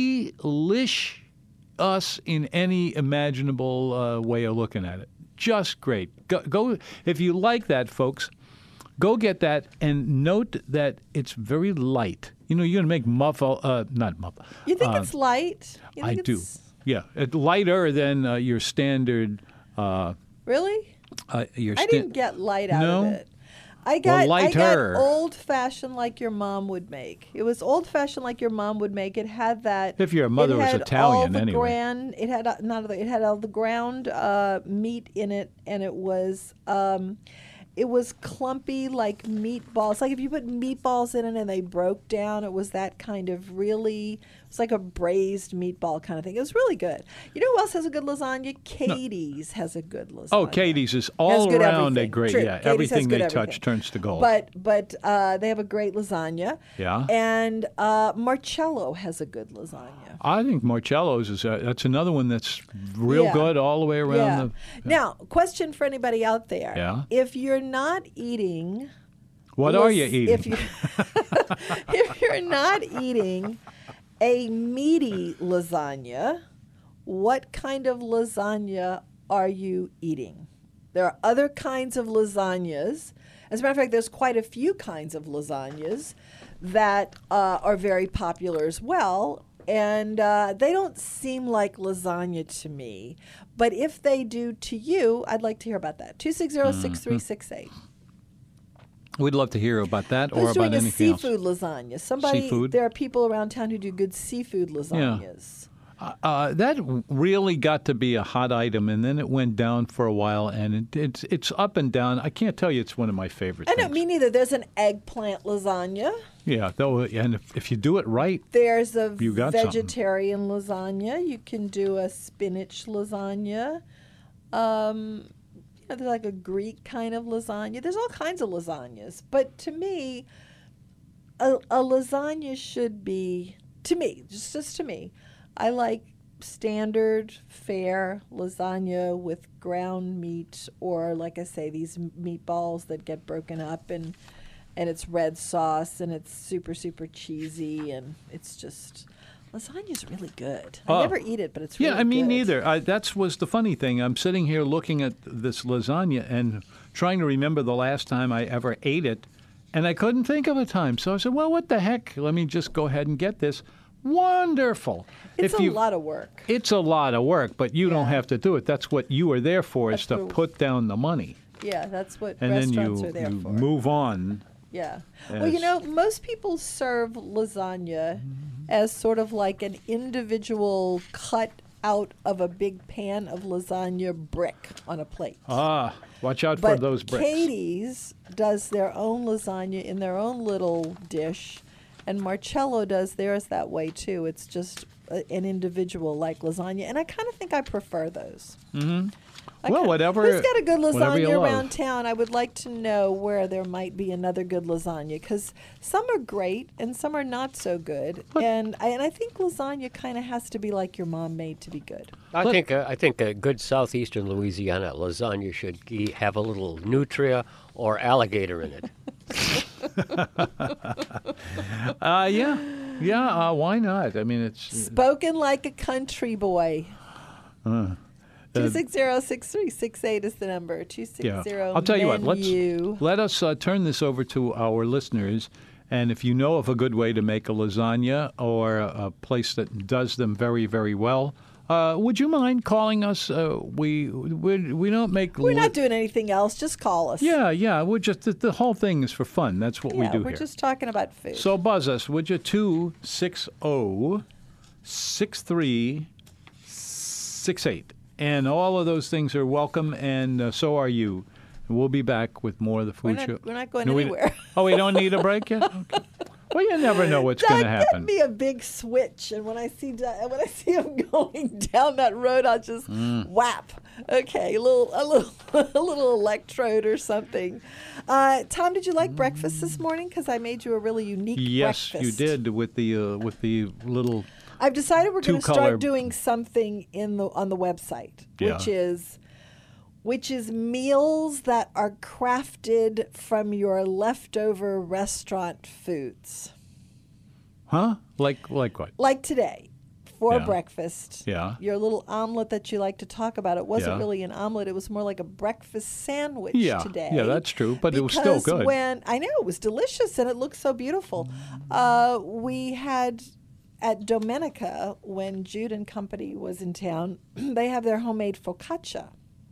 delish us in any imaginable uh, way of looking at it. Just great. Go, go if you like that, folks. Go get that, and note that it's very light. You know, you're gonna make muffle, uh, not muffle. You think uh, it's light? You I think do. it's- Yeah, it, lighter than uh, your standard. Uh, Really? uh, your I sta- didn't get light out No? of it. I got, I lighter. got old fashioned like your mom would make. It was old fashioned like your mom would make. It had that. If your mother it was had Italian, all the anyway. Grand, it had uh, not the, it had all the ground uh, meat in it, and it was um, it was clumpy like meatballs. Like if you put meatballs in it and they broke down, it was that kind of really. It was like a braised meatball kind of thing. It was really good. You know who else has a good lasagna? Katie's has a good lasagna. Oh, Katie's is Has all good around a everything. great. True. Yeah, Katie's has everything good they everything. touch turns to gold. But but uh, they have a great lasagna. Yeah. And uh, Marcello has a good lasagna. I think Marcello's is a, that's another one that's real Yeah. good all the way around. Yeah. The, Now, question for anybody out there. Yeah. If you're not eating. what las- are you eating? If, you, if you're not eating a meaty lasagna, what kind of lasagna are you eating? There are other kinds of lasagnas. As a matter of fact, there's quite a few kinds of lasagnas that uh, are very popular as well. and uh, they don't seem like lasagna to me. But if they do to you, I'd like to hear about that. two six zero, six three six eight. We'd love to hear about that or Who's about doing a anything else. seafood lasagna? Somebody, Seafood? There are people around town who do good seafood lasagnas. Uh, that really got to be a hot item, and then it went down for a while, and it, it's it's up and down. I can't tell you it's one of my favorite I things. know, me neither. There's an eggplant lasagna. Yeah, though, and if, if you do it right, There's a You got something. vegetarian lasagna. You can do a spinach lasagna. Um, you know, there's like a Greek kind of lasagna. There's all kinds of lasagnas. But to me, a, a lasagna should be, to me, just, just to me, I like standard, fair lasagna with ground meat, or like I say, these meatballs that get broken up and and it's red sauce and it's super, super cheesy, and it's just, lasagna's really good. I Oh. never eat it, but it's really yeah, I mean, good. neither. I, that was the funny thing. I'm sitting here looking at this lasagna and trying to remember the last time I ever ate it, and I couldn't think of a time. So I said, well, what the heck? Let me just go ahead and get this. Wonderful. It's If a you- lot of work. It's a lot of work, but you don't Yeah. have to do it. That's what you are there for, is That's to true. put down the money. Yeah, that's what And then restaurants you, are there you for. move on. Yeah. Well, you As- know, most people serve lasagna as sort of like an individual cut out of a big pan of lasagna brick on a plate. Ah, watch out but for those bricks. Katie's does their own lasagna in their own little dish, and Marcello does theirs that way too. It's just a, an individual like lasagna, and I kind of think I prefer those. Mm-hmm. I Well, kinda- whatever- Who's got a good whatever you lasagna love. around town? I would like to know where there might be another good lasagna, because some are great and some are not so good. And I, and I think lasagna kind of has to be like your mom made to be good. I Let- think uh, I think a good southeastern Louisiana lasagna should ge- have a little nutria or alligator in it. Uh, yeah, yeah. Uh, why not? I mean, it's Spoken like a country boy. uh, Two six zero six three six eight is the number. Two six yeah. zero. I'll tell you what. Let's menu. let us uh, turn this over to our listeners, and if you know of a good way to make a lasagna or a, a place that does them very, very well, uh, would you mind calling us? Uh, we we we don't make. We're li- not doing anything else. Just call us. Yeah, yeah. We're just the, the whole thing is for fun. That's what we Yeah, do we're here. just talking about food. So buzz us, would you? Two six zero six three six eight, and all of those things are welcome, and uh, so are you. And we'll be back with more of the We're food not- show. we're not going No, we- anywhere. oh, we don't need a break yet. Okay. Well, you never know what's going to Doug, happen. Give me a big switch, and when I see Doug- when I see him going down that road, I'll just Mm. whap. Okay, a little a little a little electrode or something. Uh, Tom, did you like breakfast this morning? Because I made you a really unique Yes, breakfast. you did with the uh, with the little. I've decided we're going to Two-color- start doing something in the on the website, which Yeah. is which is meals that are crafted from your leftover restaurant foods. Huh? Like like what? Like today, for Yeah. breakfast. Yeah. Your little omelet that you like to talk about. It wasn't Yeah. really an omelet. It was more like a breakfast sandwich Yeah, today. yeah, that's true, but it was still Because good. When I know it was delicious and it looked so beautiful. Uh, we had at Domenica, when Jude and Company was in town, they have their homemade focaccia.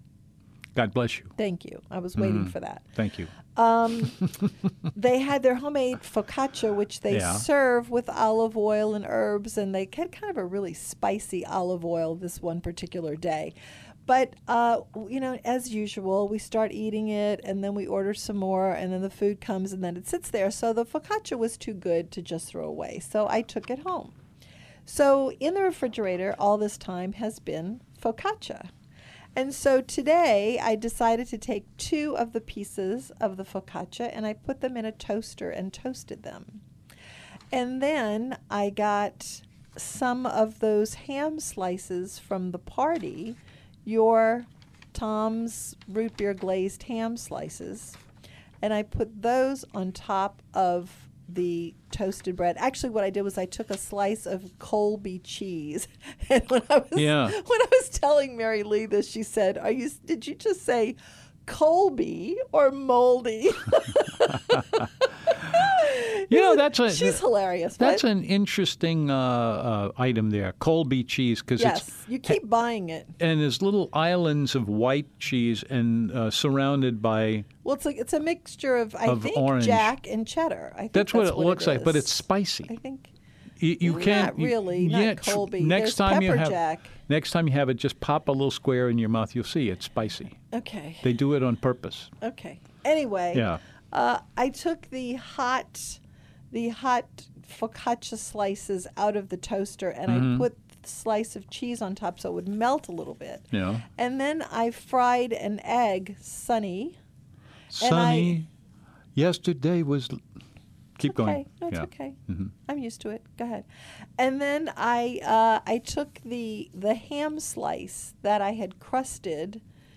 God bless you. Thank you. I was waiting Mm. for that. Thank you. Um, they had their homemade focaccia, which they Yeah. serve with olive oil and herbs, and they had kind of a really spicy olive oil this one particular day. But, uh, you know, as usual, we start eating it, and then we order some more, and then the food comes, and then it sits there. So the focaccia was too good to just throw away, so I took it home. So in the refrigerator all this time has been focaccia. And so today I decided to take two of the pieces of the focaccia and I put them in a toaster and toasted them. And then I got some of those ham slices from the party, your Tom's root beer glazed ham slices, and I put those on top of the toasted bread. Actually, what I did was I took a slice of Colby cheese, and when I was Yeah. when I was telling Mary Lee this, she said, "Are you? Did you just say Colby or moldy?" You know, that's a She's hilarious. That's What? an interesting uh, uh, item there, Colby cheese, because Yes, it's you keep buying it. and there's little islands of white cheese and uh, surrounded by. Well, it's like it's a mixture of I Of think orange. Jack and cheddar. I think That's, what it looks like, but is. it's spicy. I think You, you not can't you- really. yeah, Not tr- Colby. Next There's time you pepper have jack. next time you have it, just pop a little square in your mouth. You'll see it's spicy. Okay. They do it on purpose. Okay. Anyway, Yeah. uh, I took the hot, the hot focaccia slices out of the toaster, and Mm-hmm. I put the slice of cheese on top so it would melt a little bit. Yeah. And then I fried an egg, Sunny. And I- Sunny, yesterday was. Keep okay. going. No, it's yeah. okay. Mhm. I'm used to it. Go ahead. And then I uh, I took the the ham slice that I had crusted,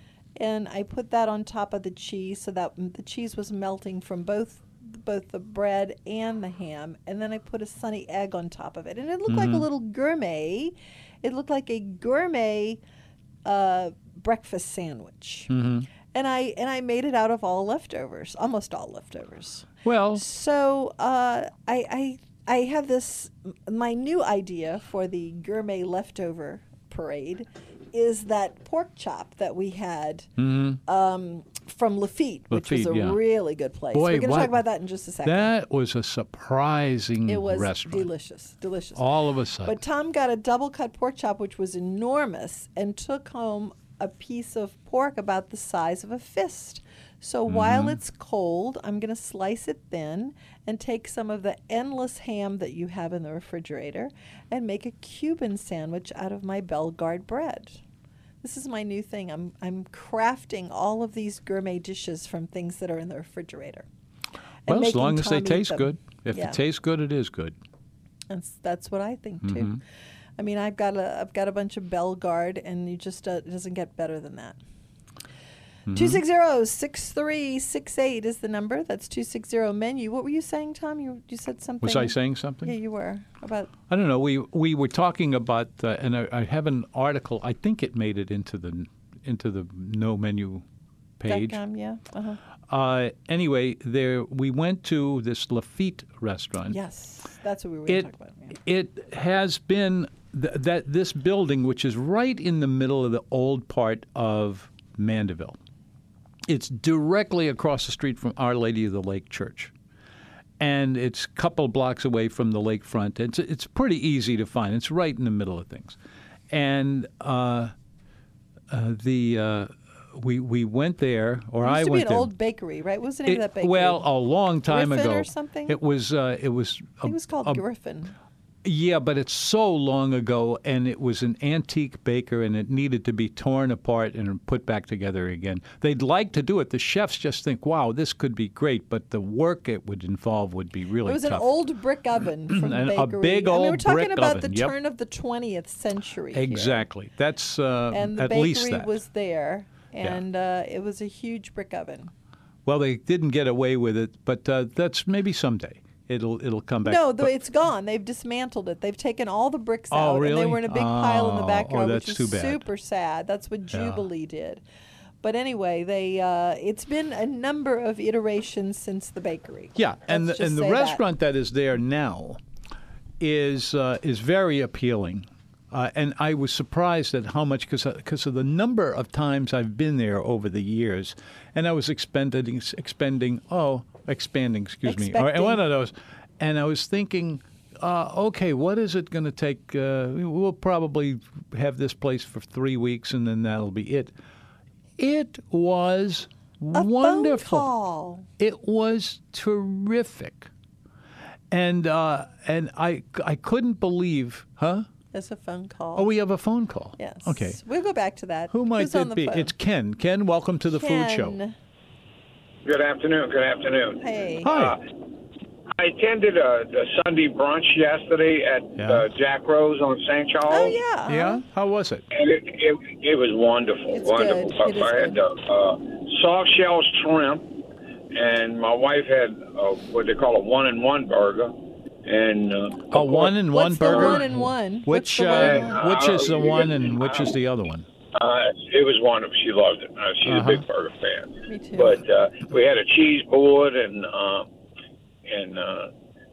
and I put that on top of the cheese so that the cheese was melting from both both the bread and the ham. And then I put a Sunny egg on top of it, and it looked like a little gourmet. It looked like a gourmet uh, breakfast sandwich. Mm-hmm. And I and I made it out of all leftovers, almost all leftovers. Well, So uh, I, I I have this. My new idea for the gourmet leftover parade is that pork chop that we had um, from Lafitte, which was Mm-hmm. Lafitte, a yeah. really good place. Boy, We're going to what- talk about that in just a second. that was a surprising it was restaurant. delicious, delicious. All of a sudden. But Tom got a double cut pork chop, which was enormous, and took home a piece of pork about the size of a fist. So while it's cold, I'm going to slice it thin and take some of the endless ham that you have in the refrigerator and make a Cuban sandwich out of my Bellegarde bread. This is my new thing. I'm I'm crafting all of these gourmet dishes from things that are in the refrigerator. and well, as making long as they Tom eat taste them. good. If Yeah. it tastes good, it is good. That's that's what I think too. Mm-hmm. I mean, I've got a I've got a bunch of Bellegarde, and you just uh, it doesn't get better than that. Mm-hmm. Two six zero six three six eight is the number. That's two six zero menu. What were you saying, Tom? You you said something. Was I saying something? Yeah, you were about. I don't know. We we were talking about, uh, and I, I have an article. I think it made it into the into the no menu page. .com, yeah. Uh-huh. Uh, anyway, there we went to this Lafitte restaurant. Yes, that's what we were going It to talk about. Yeah. it has been th- that this building, which is right in the middle of the old part of Mandeville. It's directly across the street from Our Lady of the Lake Church. And it's a couple blocks away from the lakefront. It's it's pretty easy to find. It's right in the middle of things. And uh, uh, the uh, we we went there, or It used I to went be an there. old bakery, right? What was the name It- of that bakery? well, a long time Griffin ago. or something? It was uh, it was I think it was called a, Griffin. yeah, but it's so long ago, and it was an antique baker, and it needed to be torn apart and put back together again. They'd like to do it. The chefs just think, wow, this could be great, but the work it would involve would be really It was tough. an old brick oven from the And a bakery. big I mean, we're old talking brick about oven, the yep. turn of the twentieth century. here. Exactly. That's uh, And the at bakery least that. was there, and uh, it was a huge brick oven. Well, they didn't get away with it, but uh, that's maybe someday. It'll it'll come back. No, the, But- it's gone. They've dismantled it. They've taken all the bricks Oh, out, and they really? were in a big pile in the Oh, backyard, oh, which that's is too bad. super sad. That's what Yeah. Jubilee did. But anyway, they uh, it's been a number of iterations since the bakery. Yeah, and Let's the, just and the say that. restaurant that is there now is uh, is very appealing, uh, and I was surprised at how much because because of the number of times I've been there over the years, and I was expending expending oh expanding excuse me or Expecting. one of those, and I was thinking. Uh, okay, what is it going to take? Uh, we'll probably have this place for three weeks, and then that'll be it. It was A wonderful. phone call. It was terrific, and uh, and I I couldn't believe, huh? That's a phone call. Oh, we have a phone call. Yes. Okay. We'll go back to that. Who might Who's on it the be? phone? It's Ken. Ken, welcome to the food show. Ken. Good afternoon. Good afternoon. Hey. Hi. Uh, I attended a, a Sunday brunch yesterday at Yeah. uh, Jack Rose on Saint Charles. Oh yeah. uh-huh. Yeah. How was it? And it, it, it was wonderful. It's wonderful. good. It is I had good. uh, uh, soft shell shrimp, and my wife had uh, what they call a one and one burger. And uh, A one and one What's burger. the one and one? Which What's the one uh, and one? which is the one and which is the other one? Uh, it was wonderful. She loved it. Uh, she's Uh-huh. a big burger fan. Me too. But uh, we had a cheese board and uh, and uh,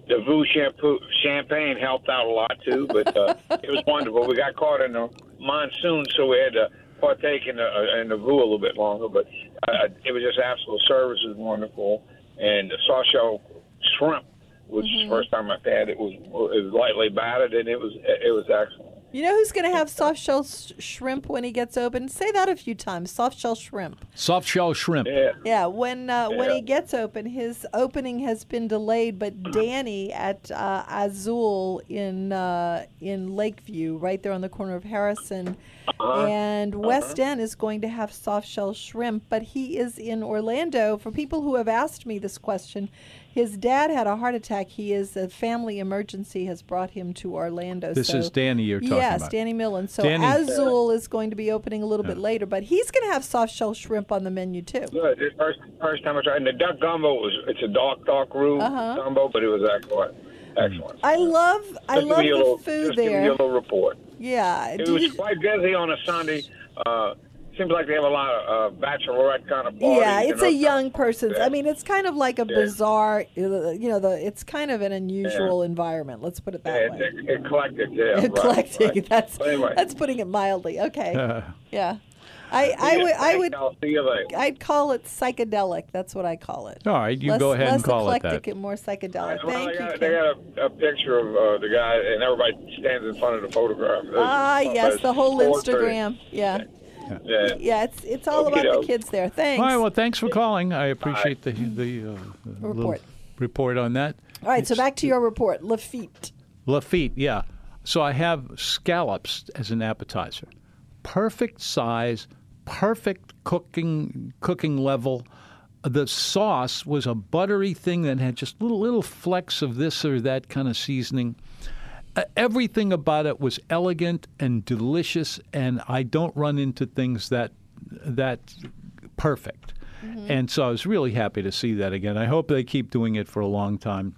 the Voo shampoo champagne helped out a lot too, but uh, it was wonderful. We got caught in the monsoon, so we had to partake in the uh, in the Voo a little bit longer. But uh, it was just absolute service was wonderful, and the soft shell shrimp, which Mm-hmm. is the first time I've had it, was it was lightly battered, and it was it was excellent. You know who's going to have soft shell sh- shrimp when he gets open? Say that a few times. Soft shell shrimp. Soft shell shrimp. Yeah. Yeah, when uh, when Yeah. he gets open, his opening has been delayed. But Danny at uh, Azul in uh, in Lakeview, right there on the corner of Harrison Uh-huh. and West End, is going to have soft shell shrimp. But he is in Orlando. For people who have asked me this question, his dad had a heart attack. He is a family emergency has brought him to Orlando. This so, is Danny you're talking yes, about. Danny Millen. So Danny- Azul is going to be opening a little bit later, but he's going to have soft shell shrimp on the menu too. Good. The first first time I tried, and the duck gumbo was it's a dark dark roux Uh-huh. gumbo, but it was excellent. Excellent. I love I Just love give you a the little- food just give you a there. little report. Yeah. It Do was you- quite busy on a Sunday. Uh, seems like they have a lot of uh, bachelorette kind of parties. yeah, and it's those a kind young of- person's. I mean, it's kind of like a Yeah. bizarre, uh, you know, the it's kind of an unusual environment. Let's put it that Yeah, way. it's eclectic, yeah. right, Eclectic. right. That's But anyway. that's putting it mildly. Okay. Uh, Yeah. I I would I Thanks, would I'll see you later. I'd call it psychedelic. That's what I call it. all right, you less, go ahead less and call it eclectic that. and more psychedelic. Well, Thank they you. got, Ken. they got a, a picture of uh, the guy, and everybody stands in front of the photograph. Ah, It's- yes, it's the whole portrait. Instagram. Yeah. Yeah. Yeah, it's it's all about Okey-doke. the kids there. Thanks. All right, well, thanks for calling. I appreciate the the, uh, the little Report. report on that. All right, so back to your report. Lafitte. Lafitte, yeah. So I have scallops as an appetizer. Perfect size, perfect cooking cooking level. The sauce was a buttery thing that had just little little flecks of this or that kind of seasoning. Uh, everything about it was elegant and delicious, and I don't run into things that that perfect. And so I was really happy to see that again. I hope they keep doing it for a long time.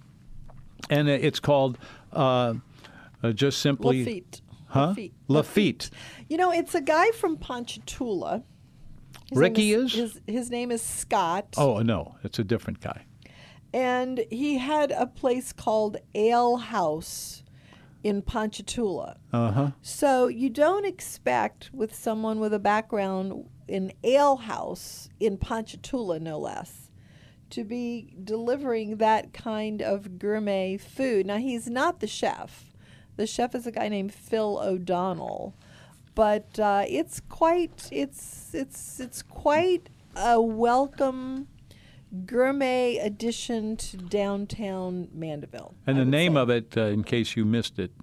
And it- it's called uh, uh, just simply Lafitte. Huh? Lafitte. Lafitte. You know, it's a guy from Ponchatoula. His Ricky name is? His, his name is Scott. Oh no, it's a different guy. And he had a place called Ale House in Ponchatoula. Uh huh. So you don't expect with someone with a background in Ale House in Ponchatoula, no less, to be delivering that kind of gourmet food. Now, he's not the chef. The chef is a guy named Phil O'Donnell, but uh, it's quite it's it's it's quite a welcome gourmet addition to downtown Mandeville. And I the would name say. of it, uh, in case you missed it,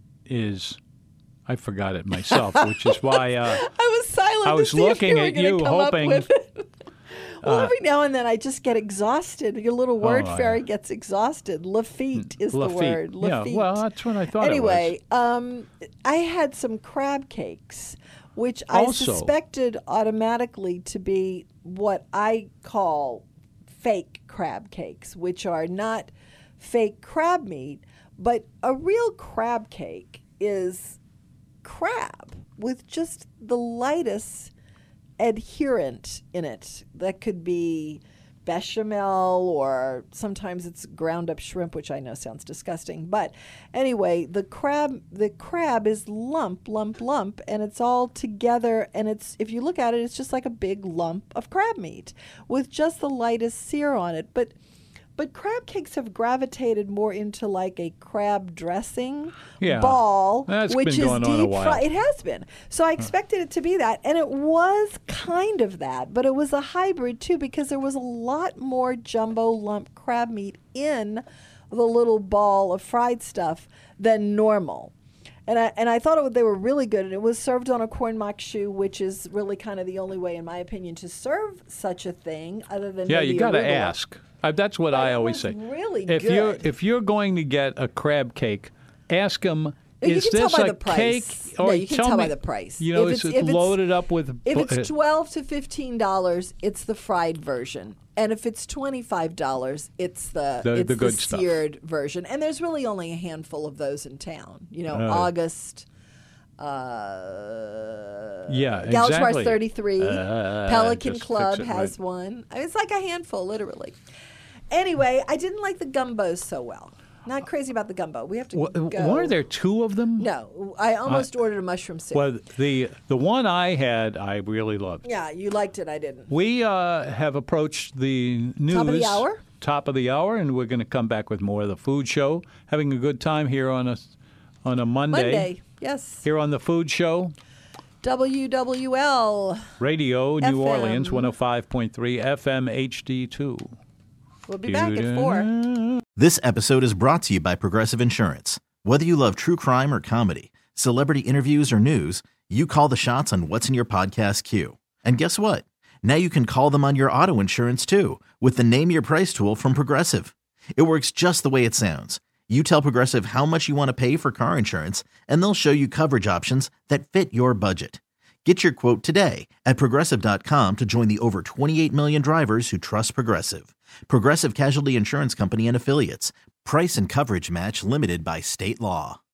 is I forgot it myself, which is why. Uh, I was silent. I to was see if looking were at gonna you, come up hoping- with it. Well, Uh, every now and then I just get exhausted. Your little word Oh, fairy yeah. gets exhausted. Lafitte is Lafitte. the word. Yeah, Lafitte. well, that's what I thought it Anyway, um, I had some crab cakes, which I Also- suspected automatically to be what I call fake crab cakes, which are not fake crab meat, but a real crab cake is crab with just the lightest adherent in it. That could be bechamel, or sometimes it's ground up shrimp, which I know sounds disgusting. But anyway, the crab the crab is lump, lump, lump, and it's all together, and it's if you look at it, it's just like a big lump of crab meat with just the lightest sear on it. But But crab cakes have gravitated more into like a crab dressing Yeah. ball, That's which been is going on a deep while. fried. It has been. So I expected it to be that, and it was kind of that, but it was a hybrid too, because there was a lot more jumbo lump crab meat in the little ball of fried stuff than normal. And I, and I thought it, would- they were really good, and it was served on a corn makshu, which is really kind of the only way, in my opinion, to serve such a thing, other than Yeah, maybe you got to arugula. ask. Uh, that's what But I it always was say. really if you're good. if you're going to get a crab cake, ask them. You Is can tell this by a the price. cake? No, Or you can tell tell by me- the price. You know, If is it's- it if it's- loaded up with? If bu- it's uh, twelve to fifteen dollars, it's the fried version, and if it's twenty five dollars, it's the, The- it's the good stuff. seared version. And there's really only a handful of those in town. You know, Uh, August. Uh, Yeah, Galaxy exactly. thirty-three. Uh, Pelican just Club fix it has right. one. I mean, it's like a handful, literally. Anyway, I didn't like the gumbos so well. Not crazy about the gumbo. We have to W- go. Were there two of them? No, I almost ordered a mushroom soup. Well, the the one I had, I really loved. Yeah, you liked it. I didn't. We uh, have approached the news. Top of the hour? Top of the hour, and we're going to come back with more of the food show. Having a good time here on a, on a Monday. Monday, yes. Here on the food show. W W L. Radio, F M. New Orleans, one oh five point three F M H D two. We'll be back at four. This episode is brought to you by Progressive Insurance. Whether you love true crime or comedy, celebrity interviews or news, you call the shots on what's in your podcast queue. And guess what? Now you can call them on your auto insurance too with the Name Your Price tool from Progressive. It works just the way it sounds. You tell Progressive how much you want to pay for car insurance, and they'll show you coverage options that fit your budget. Get your quote today at Progressive dot com to join the over twenty-eight million drivers who trust Progressive. Progressive Casualty Insurance Company and Affiliates. Price and coverage match limited by state law.